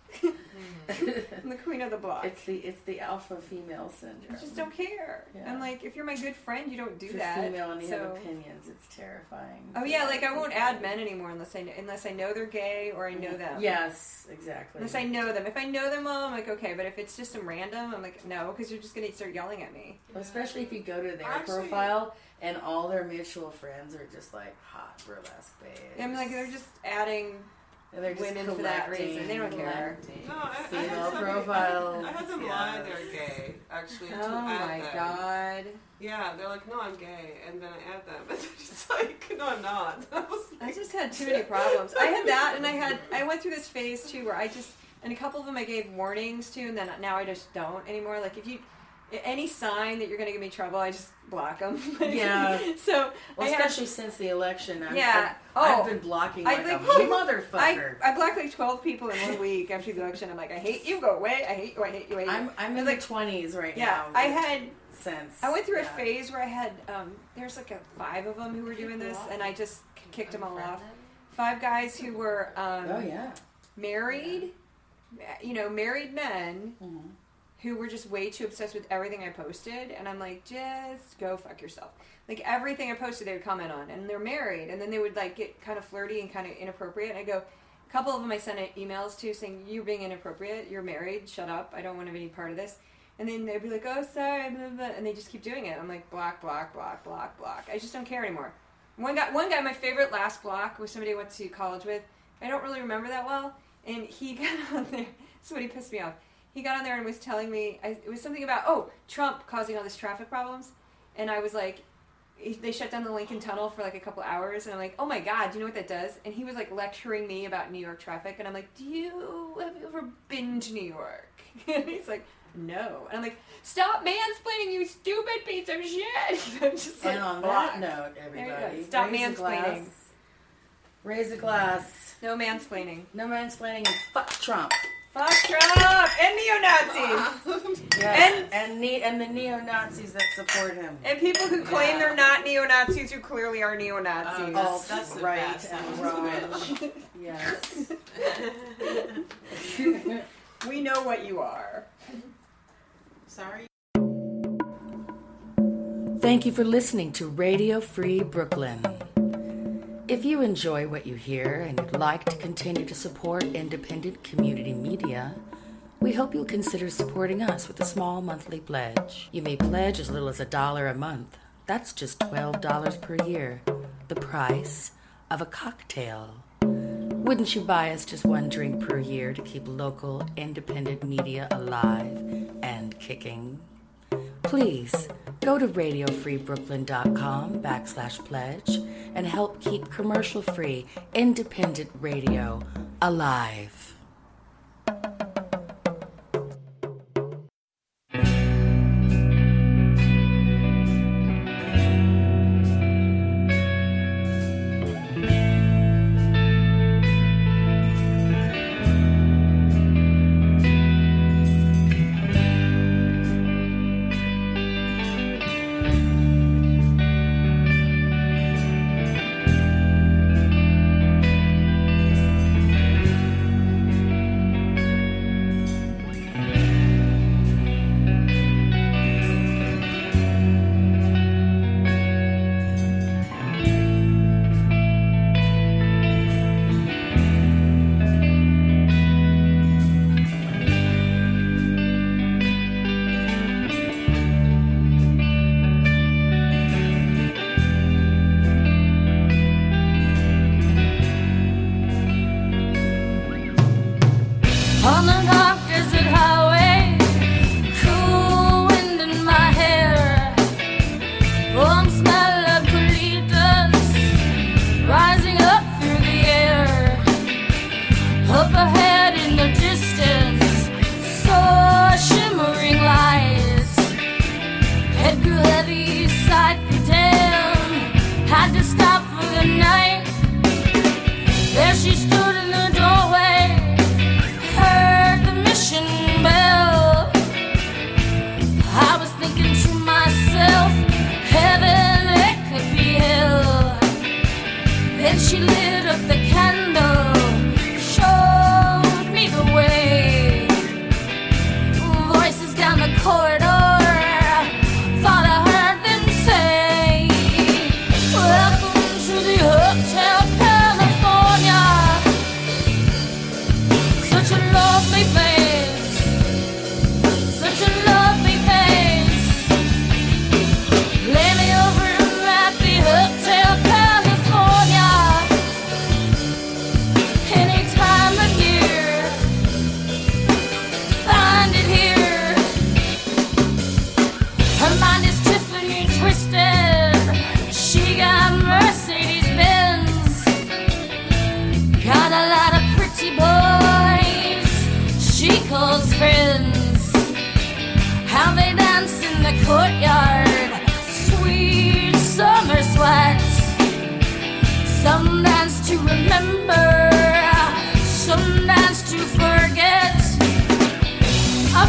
I'm the queen of the block. It's the it's the alpha female syndrome. I just don't care. Yeah. I'm like, if you're my good friend, you don't do If you're that. female and you have so- opinions, it's terrifying. Oh yeah, like I won't add men anymore unless I know, unless I know they're gay or I know them. Yes, exactly. Unless I know them. If I know them well, I'm like, okay. But if it's just some random, I'm like, no, because you're just gonna start yelling at me. Well, especially if you go to their Actually- profile and all their mutual friends are just like hot burlesque babes. I'm like, they're just adding and they're just women for that collecting, reason. They don't care. No, I, I Female had somebody, profiles. I had them yes. lie they're gay, actually, to Oh add my them. god. Yeah, they're like, no, I'm gay, and then I add them, and they're just like, no, I'm not. I was I like, just had too many problems. I had that, and I had I went through this phase too where I just and a couple of them I gave warnings to, and then now I just don't anymore. Like if you any sign that you're gonna give me trouble, I just block them. Yeah. So Well, I had- especially since the election. I've, Yeah. I've, Oh. I've been blocking I like think- a I, motherfucker. I blocked like twelve people in one week after the election. I'm like, I hate you, go away. I hate you, I hate you, I hate you. I'm I'm in like- the twenties right yeah, now. I had since I went through a yeah. phase where I had um, there's like a five of them who were doing this, and I just kicked them all off. Five guys who were um, Oh yeah. married, you know, married men Mhm. who were just way too obsessed with everything I posted, and I'm like, just go fuck yourself. Like everything I posted, they would comment on, and they're married, and then they would like get kind of flirty and kind of inappropriate. And I go, a couple of them I sent emails to saying, "You're being inappropriate. You're married. Shut up. I don't want to be any part of this." And then they'd be like, "Oh, sorry," blah, blah, and they just keep doing it. I'm like, block, block, block, block, block. I just don't care anymore. One guy, one guy, my favorite last block was somebody I went to college with. I don't really remember that well, and he got on there. This is what he pissed me off. He got on there and was telling me, I, it was something about, oh, Trump causing all these traffic problems. And I was like, he- they shut down the Lincoln Tunnel for like a couple hours. And I'm like, oh my God, do you know what that does? And he was like lecturing me about New York traffic. And I'm like, do you, have you ever been to New York? And he's like, no. And I'm like, stop mansplaining, you stupid piece of shit. I'm just like, And on block. that note, There you everybody, go. Stop raise a glass. mansplaining. Raise a glass. No mansplaining. No mansplaining and fuck Trump. Fuck Trump and neo-Nazis. Yes. And and, ne- and the neo-Nazis that support him. And people who claim Yeah. they're not neo-Nazis who clearly are neo-Nazis. Oh, All That's the right best. and That was wrong. good. Yes. We know what you are. Sorry. Thank you for listening to Radio Free Brooklyn. If you enjoy what you hear and would like to continue to support independent community media, we hope you'll consider supporting us with a small monthly pledge. You may pledge as little as a dollar a month. That's just twelve dollars per year, the price of a cocktail. Wouldn't you buy us just one drink per year to keep local independent media alive and kicking? Please go to radiofreebrooklyn.com backslash pledge and help keep commercial-free independent radio alive.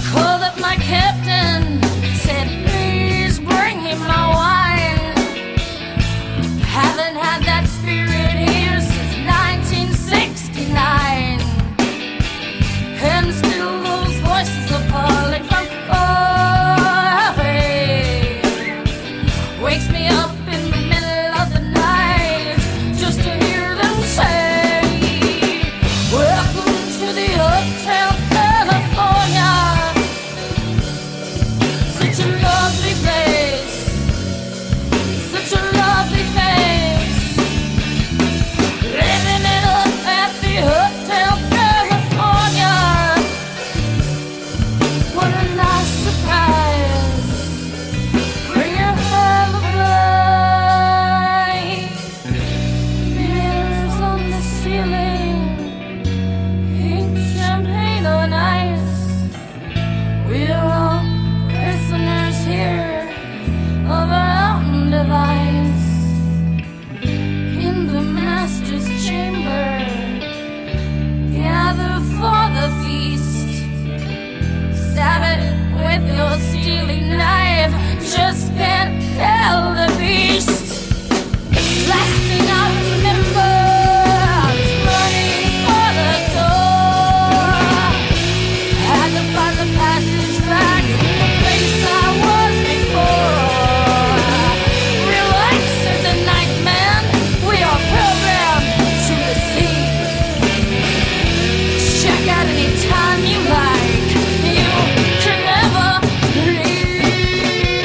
Called up my captain, said, please bring me my wine. Haven't had that spirit here since nineteen sixty-nine. And still those voices are calling from far away. Wakes me up in the middle of the night just to hear them say, welcome to the Hotel California. Such a lovely place, such a lovely face. Living it up at the Hotel California. What a nice surprise. Bring your alibi. Mirrors on the ceiling, pink champagne on ice. We're all prisoners here of our own device. In the master's chamber, gather for the feast. Stab it with your steely knife, just can't tell the beast. Last thing I remember, I was running for the door. Had to find the passage back to the place I was before. Relax, said the night man, we are programmed to receive. Check out anytime you like, you can never leave.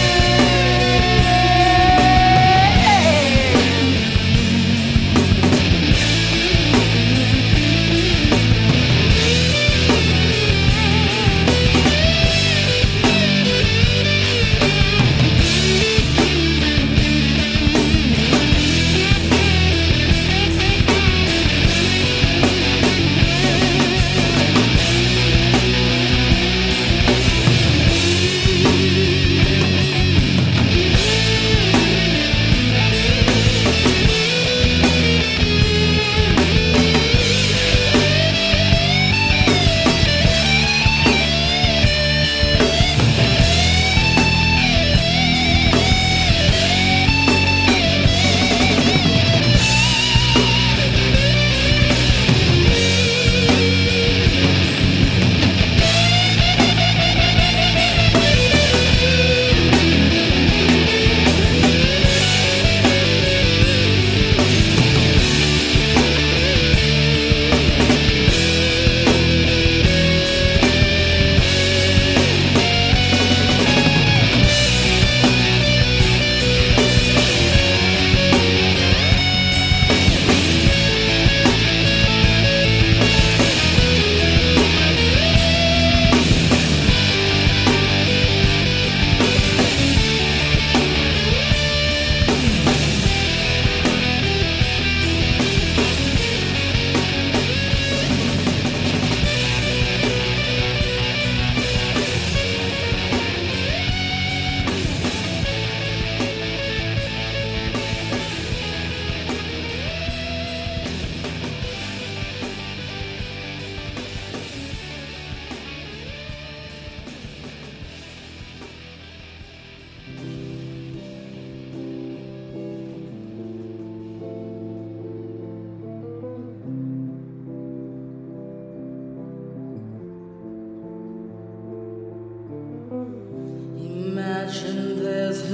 Imagine there's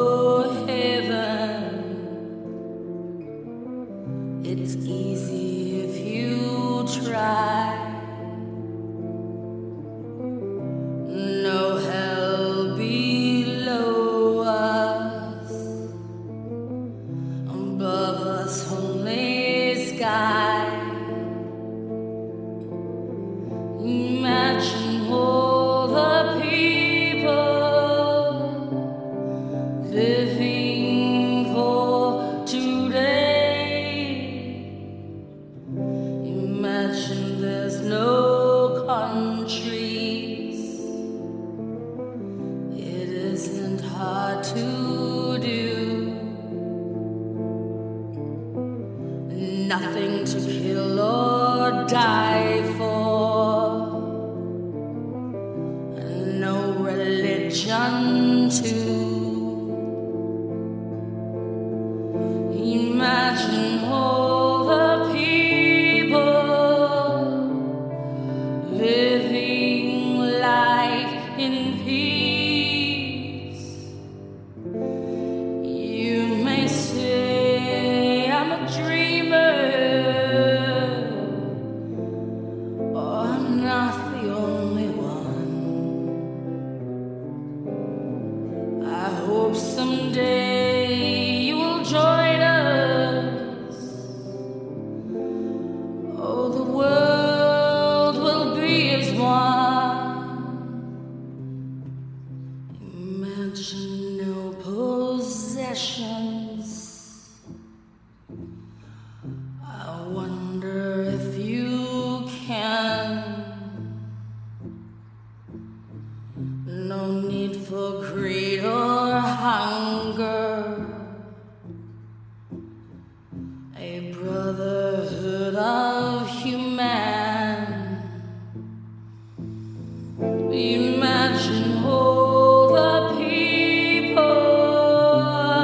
no heaven. It's easy if you try. No hell below us, above us only sky. Imagine all the people religion too. Imagine all the people living life in peace. You may say I'm a dreamer, oh, I'm not the only one. I hope someday you will join us. Oh, the world will be as one. Imagine no possessions. I wonder if you can. No need for greed or hunger. A brotherhood of human. Imagine all the people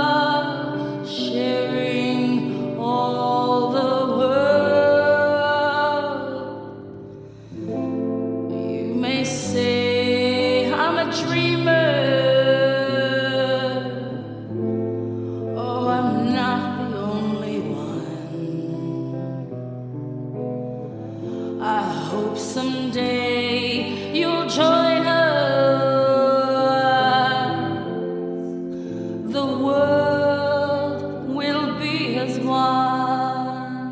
sharing all the world. You may say I'm a dreamer. Oh, I'm not the only one. I hope someday you'll join us. The world will be as one.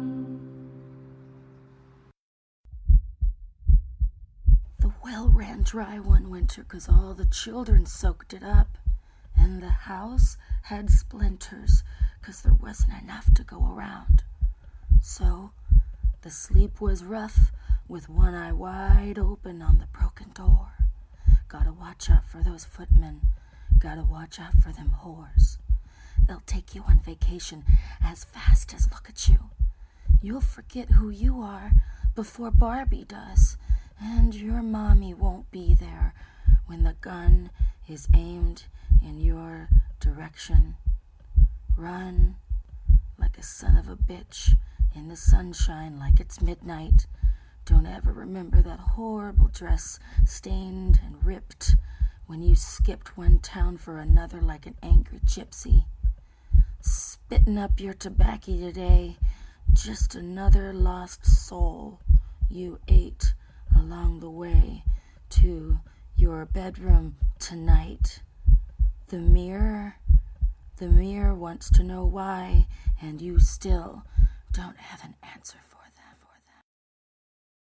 The well ran dry one winter 'cause all the children soaked it up, and the house had splinters 'cause there wasn't enough to go around. So the sleep was rough with one eye wide open on the broken door. Gotta watch out for those footmen. Gotta watch out for them whores. They'll take you on vacation as fast as look at you. You'll forget who you are before Barbie does, and your mommy won't be there when the gun is aimed in your direction. Run like a son of a bitch in the sunshine like it's midnight. Don't ever remember that horrible dress, stained and ripped, when you skipped one town for another like an angry gypsy. Spitting up your tobacco today, just another lost soul you ate along the way to your bedroom tonight. The mirror, the mirror wants to know why, and you still don't have an answer for